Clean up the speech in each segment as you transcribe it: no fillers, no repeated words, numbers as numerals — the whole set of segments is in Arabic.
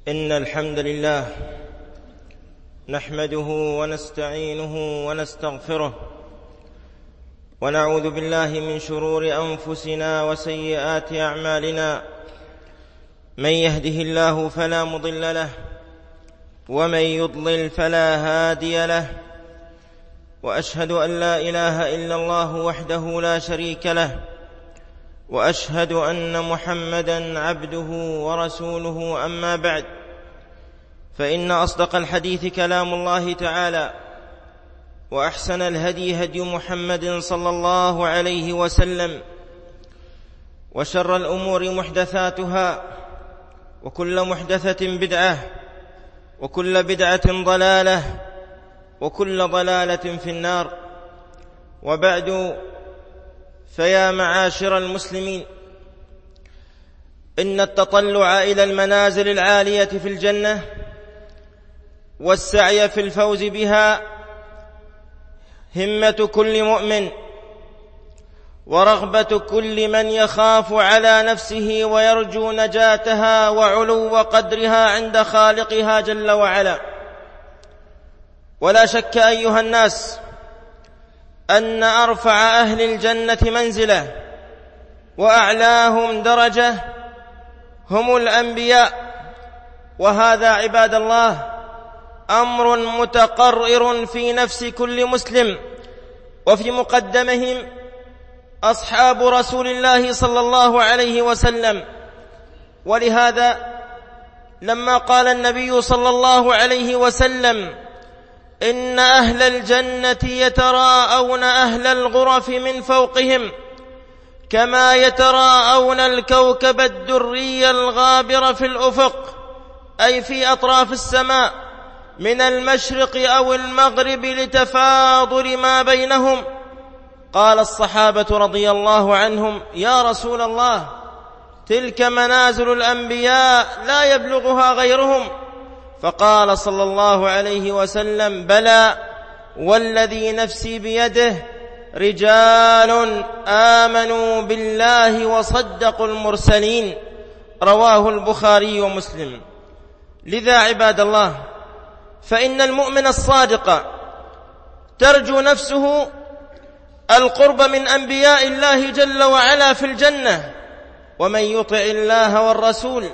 إن الحمد لله نحمده ونستعينه ونستغفره ونعوذ بالله من شرور أنفسنا وسيئات أعمالنا. من يهده الله فلا مضل له ومن يضلل فلا هادي له، وأشهد أن لا إله إلا الله وحده لا شريك له، وأشهد أن محمدًا عبده ورسوله. أما بعد، فإن أصدق الحديث كلام الله تعالى، وأحسن الهدي هدي محمد صلى الله عليه وسلم، وشر الأمور محدثاتها، وكل محدثة بدعة، وكل بدعة ضلالة، وكل ضلالة في النار. وبعد، فيا معاشر المسلمين، إن التطلع إلى المنازل العالية في الجنة والسعي في الفوز بها همة كل مؤمن، ورغبة كل من يخاف على نفسه ويرجو نجاتها وعلو قدرها عند خالقها جل وعلا. ولا شك أيها الناس أن أرفع أهل الجنة منزلة وأعلاهم درجة هم الأنبياء، وهذا عباد الله أمر متقرر في نفس كل مسلم، وفي مقدمهم أصحاب رسول الله صلى الله عليه وسلم. ولهذا لما قال النبي صلى الله عليه وسلم: إن أهل الجنة يتراءون أهل الغرف من فوقهم كما يتراءون الكوكب الدري الغابر في الأفق، أي في أطراف السماء من المشرق أو المغرب لتفاضل ما بينهم. قال الصحابة رضي الله عنهم: يا رسول الله، تلك منازل الأنبياء لا يبلغها غيرهم. فقال صلى الله عليه وسلم: بلى، والذي نفسي بيده، رجال آمنوا بالله وصدقوا المرسلين. رواه البخاري ومسلم. لذا عباد الله، فإن المؤمن الصادق ترجو نفسه القرب من أنبياء الله جل وعلا في الجنة، ومن يطع الله والرسول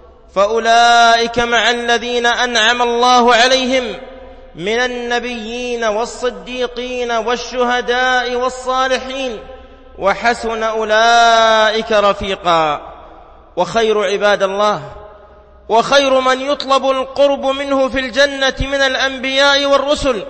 فأولئك مع الذين أنعم الله عليهم من النبيين والصديقين والشهداء والصالحين، وحسن أولئك رفيقا. وخير عباد الله، وخير من يطلب القرب منه في الجنة من الأنبياء والرسل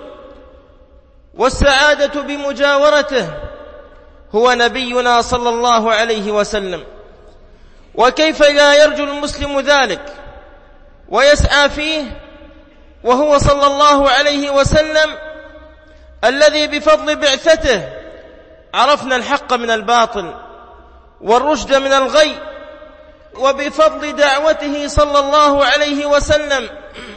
والسعادة بمجاورته هو نبينا صلى الله عليه وسلم. وكيف لا يرجو المسلم ذلك ويسعى فيه وهو صلى الله عليه وسلم الذي بفضل بعثته عرفنا الحق من الباطل والرشد من الغي، وبفضل دعوته صلى الله عليه وسلم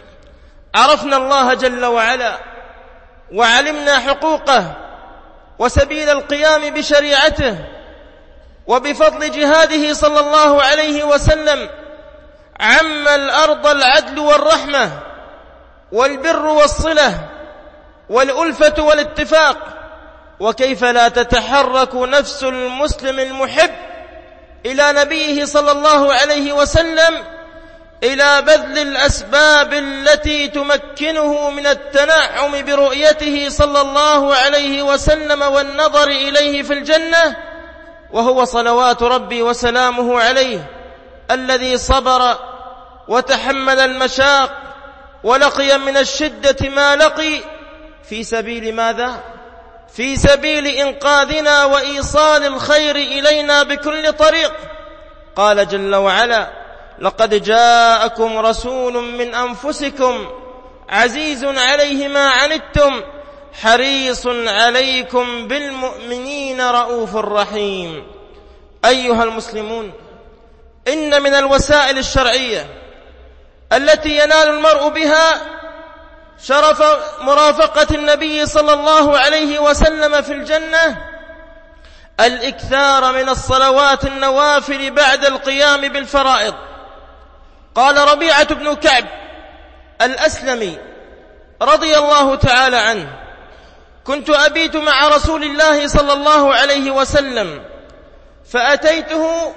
عرفنا الله جل وعلا، وعلمنا حقوقه وسبيل القيام بشريعته. وبفضل جهاده صلى الله عليه وسلم عم الأرض العدل والرحمة والبر والصلة والألفة والاتفاق. وكيف لا تتحرك نفس المسلم المحب إلى نبيه صلى الله عليه وسلم إلى بذل الأسباب التي تمكنه من التنعم برؤيته صلى الله عليه وسلم والنظر إليه في الجنة، وهو صلوات ربي وسلامه عليه الذي صبر وتحمل المشاق ولقي من الشدة ما لقي في سبيل ماذا؟ في سبيل إنقاذنا وإيصال الخير إلينا بكل طريق. قال جل وعلا: لقد جاءكم رسول من أنفسكم عزيز عليه ما عنتم حريص عليكم بالمؤمنين رؤوف رحيم. أيها المسلمون، إن من الوسائل الشرعية التي ينال المرء بها شرف مرافقة النبي صلى الله عليه وسلم في الجنة الإكثار من الصلوات النوافل بعد القيام بالفرائض. قال ربيعة بن كعب الأسلمي رضي الله تعالى عنه: كنت أبيت مع رسول الله صلى الله عليه وسلم، فأتيته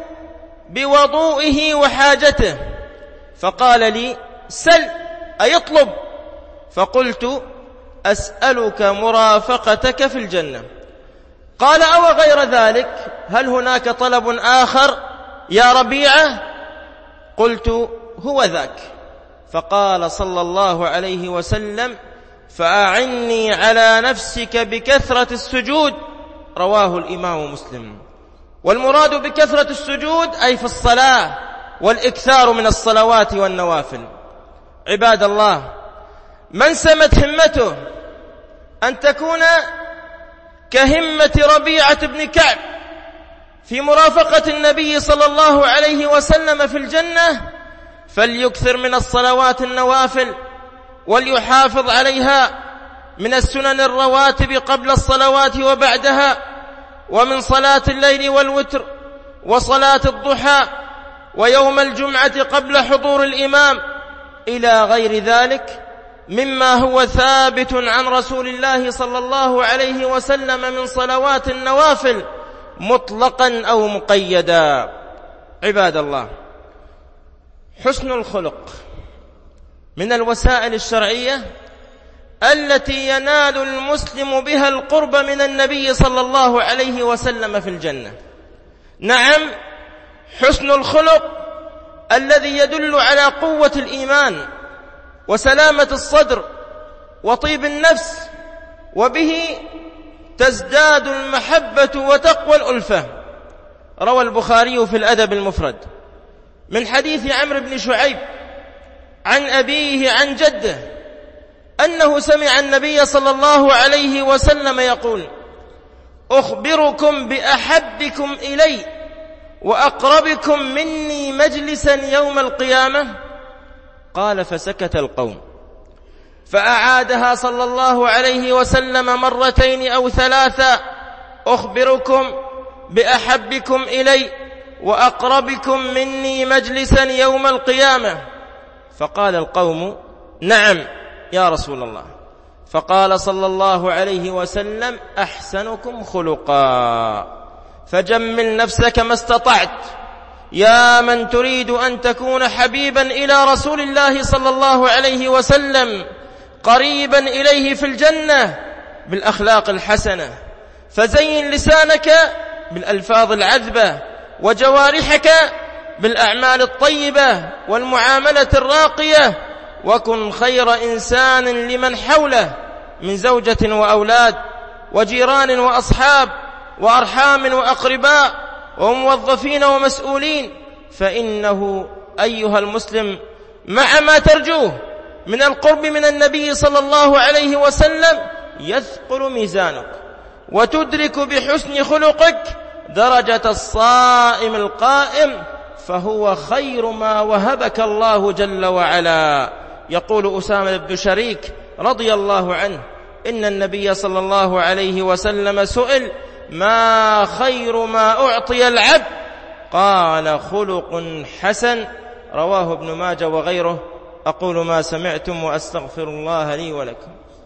بوضوئه وحاجته، فقال لي: سل أي اطلب. فقلت: أسألك مرافقتك في الجنة. قال: أو غير ذلك، هل هناك طلب آخر يا ربيعة؟ قلت: هو ذاك. فقال صلى الله عليه وسلم: فأعني على نفسك بكثرة السجود. رواه الإمام مسلم. والمراد بكثرة السجود أي في الصلاة، والإكثار من الصلوات والنوافل. عباد الله، من سمت همته أن تكون كهمة ربيعة بن كعب في مرافقة النبي صلى الله عليه وسلم في الجنة، فليكثر من الصلوات النوافل، وليحافظ عليها من السنن الرواتب قبل الصلوات وبعدها، ومن صلاة الليل والوتر، وصلاة الضحى، ويوم الجمعة قبل حضور الإمام، إلى غير ذلك مما هو ثابت عن رسول الله صلى الله عليه وسلم من صلوات النوافل مطلقا أو مقيدا. عباد الله، حسن الخلق من الوسائل الشرعية التي ينال المسلم بها القرب من النبي صلى الله عليه وسلم في الجنة. نعم، حسن الخلق الذي يدل على قوة الإيمان وسلامة الصدر وطيب النفس، وبه تزداد المحبة وتقوى الألفة. روى البخاري في الأدب المفرد من حديث عمرو بن شعيب عن أبيه عن جده أنه سمع النبي صلى الله عليه وسلم يقول: أخبركم بأحبكم إلي وأقربكم مني مجلسا يوم القيامة؟ قال: فسكت القوم، فأعادها صلى الله عليه وسلم مرتين أو ثلاثا: أخبركم بأحبكم إلي وأقربكم مني مجلسا يوم القيامة؟ فقال القوم: نعم يا رسول الله. فقال صلى الله عليه وسلم: أحسنكم خلقا، فجمل نفسك ما استطعت، يا من تريد أن تكون حبيبا إلى رسول الله صلى الله عليه وسلم، قريبا إليه في الجنة بالأخلاق الحسنة. فزين لسانك بالألفاظ العذبة، وجوارحك بالأعمال الطيبة والمعاملة الراقية، وكن خير إنسان لمن حوله من زوجة وأولاد وجيران وأصحاب وأرحام وأقرباء وموظفين ومسؤولين. فإنه أيها المسلم مع ما ترجوه من القرب من النبي صلى الله عليه وسلم يثقل ميزانك، وتدرك بحسن خلقك درجة الصائم القائم، فهو خير ما وهبك الله جل وعلا. يقول أسامة بن شريك رضي الله عنه: إن النبي صلى الله عليه وسلم سئل: ما خير ما أعطي العبد؟ قال: خلق حسن. رواه ابن ماجه وغيره. أقول ما سمعتم وأستغفر الله لي ولكم.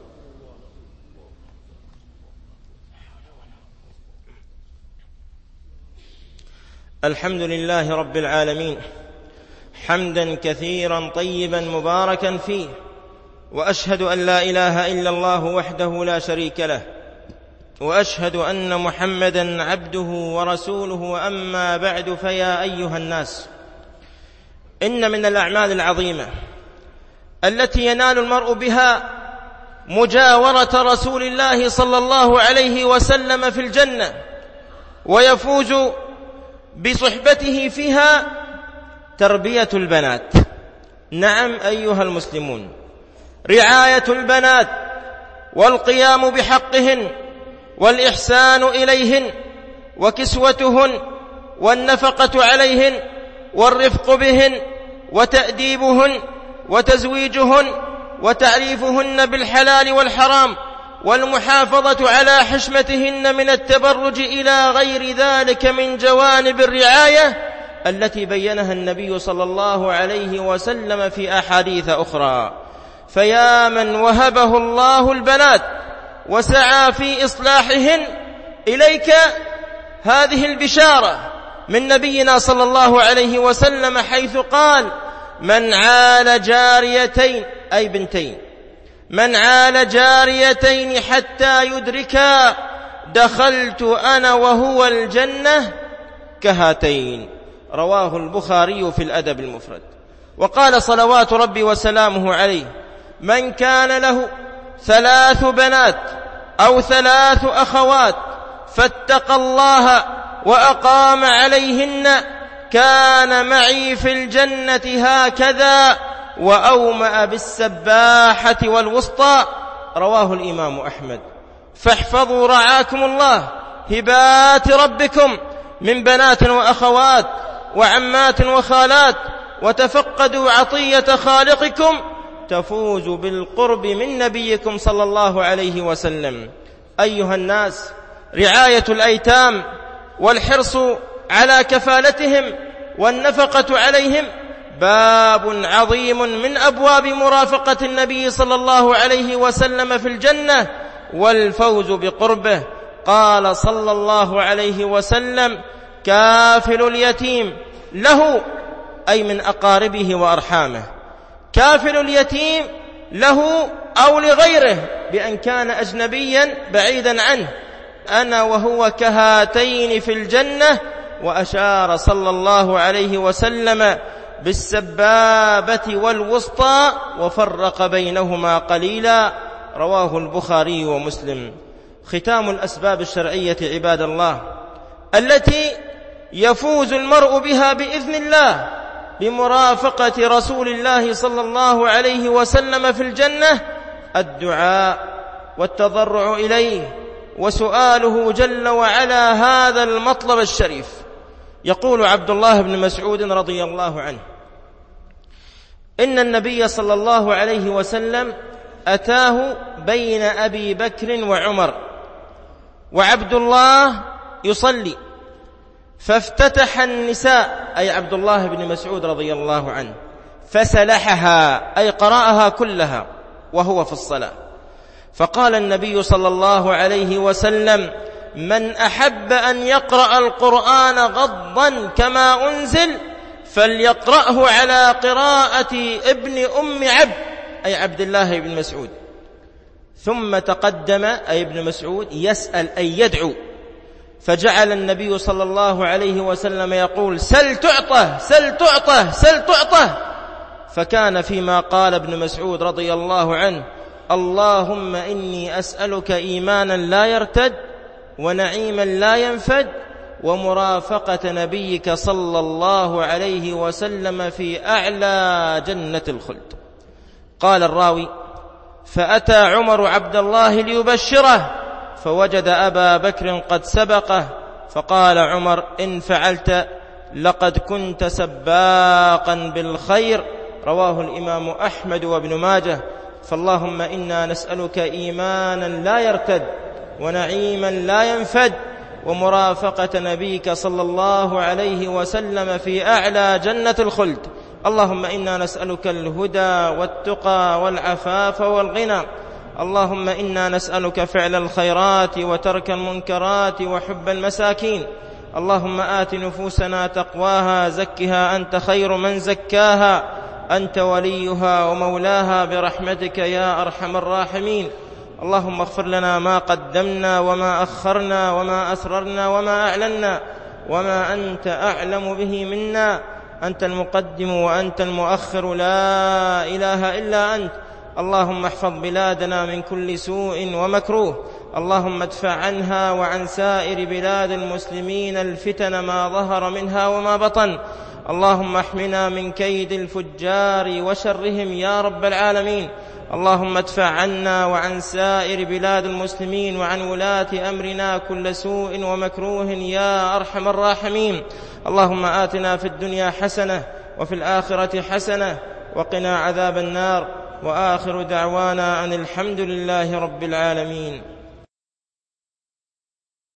الحمد لله رب العالمين، حمدا كثيرا طيبا مباركا فيه، وأشهد أن لا إله إلا الله وحده لا شريك له، وأشهد أن محمدا عبده ورسوله. وأما بعد، فيا أيها الناس، إن من الأعمال العظيمة التي ينال المرء بها مجاورة رسول الله صلى الله عليه وسلم في الجنة ويفوز بصحبته فيها تربية البنات. نعم أيها المسلمون، رعاية البنات والقيام بحقهن والإحسان إليهن وكسوتهن والنفقة عليهن والرفق بهن وتأديبهن وتزويجهن وتعريفهن بالحلال والحرام والمحافظة على حشمتهن من التبرج إلى غير ذلك من جوانب الرعاية، التي بينها النبي صلى الله عليه وسلم في أحاديث أخرى. فيا من وهبه الله البنات وسعى في إصلاحهن، إليك هذه البشارة من نبينا صلى الله عليه وسلم، حيث قال: من عال جاريتين، أي بنتين، من عال جاريتين حتى يدركا دخلت أنا وهو الجنة كهاتين. رواه البخاري في الأدب المفرد. وقال صلوات ربي وسلامه عليه: من كان له 3 بنات أو 3 أخوات فاتقى الله وأقام عليهن كان معي في الجنة هكذا، وأومأ بالسباحة والوسطى. رواه الإمام أحمد. فاحفظوا رعاكم الله هبات ربكم من بنات وأخوات وعمات وخالات، وتفقدوا عطية خالقكم تفوزوا بالقرب من نبيكم صلى الله عليه وسلم. أيها الناس، رعاية الأيتام والحرص على كفالتهم والنفقة عليهم باب عظيم من أبواب مرافقة النبي صلى الله عليه وسلم في الجنة والفوز بقربه. قال صلى الله عليه وسلم: كافل اليتيم له، أي من أقاربه وأرحامه، كافل اليتيم له أو لغيره بأن كان أجنبيا بعيدا عنه، أنا وهو كهاتين في الجنة. وأشار صلى الله عليه وسلم بالسبابة والوسطى وفرق بينهما قليلا. رواه البخاري ومسلم. ختام الأسباب الشرعية عباد الله التي يفوز المرء بها بإذن الله بمرافقة رسول الله صلى الله عليه وسلم في الجنة: الدعاء والتضرع إليه وسؤاله جل وعلا هذا المطلب الشريف. يقول عبد الله بن مسعود رضي الله عنه: إن النبي صلى الله عليه وسلم أتاه بين أبي بكر وعمر وعبد الله يصلي، فافتتح النساء، أي عبد الله بن مسعود رضي الله عنه، فسلحها، أي قرأها كلها وهو في الصلاة. فقال النبي صلى الله عليه وسلم: من أحب أن يقرأ القرآن غضا كما أنزل فليقرأه على قراءة ابن أم عبد، أي عبد الله بن مسعود. ثم تقدم، أي ابن مسعود، يسأل أي يدعو، فجعل النبي صلى الله عليه وسلم يقول: سل تعطه سل تعطه سل تعطه. فكان فيما قال ابن مسعود رضي الله عنه: اللهم إني أسألك إيمانا لا يرتد ونعيما لا ينفد ومرافقة نبيك صلى الله عليه وسلم في أعلى جنة الخلد. قال الراوي: فأتى عمر عبد الله ليبشره فوجد أبا بكر قد سبقه، فقال عمر: إن فعلت لقد كنت سباقا بالخير. رواه الإمام أحمد وابن ماجه. فاللهم إنا نسألك إيمانا لا يرتد ونعيما لا ينفد ومرافقة نبيك صلى الله عليه وسلم في أعلى جنة الخلد. اللهم إنا نسألك الهدى والتقى والعفاف والغنى. اللهم إنا نسألك فعل الخيرات وترك المنكرات وحب المساكين. اللهم آت نفوسنا تقواها، زكها أنت خير من زكاها، أنت وليها ومولاها برحمتك يا أرحم الراحمين. اللهم اغفر لنا ما قدمنا وما أخرنا وما أسررنا وما أعلنا وما أنت أعلم به منا. أنت المقدم وأنت المؤخر، لا إله إلا أنت. اللهم احفظ بلادنا من كل سوء ومكروه. اللهم ادفع عنها وعن سائر بلاد المسلمين الفتن ما ظهر منها وما بطن. اللهم احمنا من كيد الفجار وشرهم يا رب العالمين. اللهم ادفع عنا وعن سائر بلاد المسلمين وعن ولاة أمرنا كل سوء ومكروه يا أرحم الراحمين. اللهم آتنا في الدنيا حسنة وفي الآخرة حسنة وقنا عذاب النار. وآخر دعوانا أن الحمد لله رب العالمين.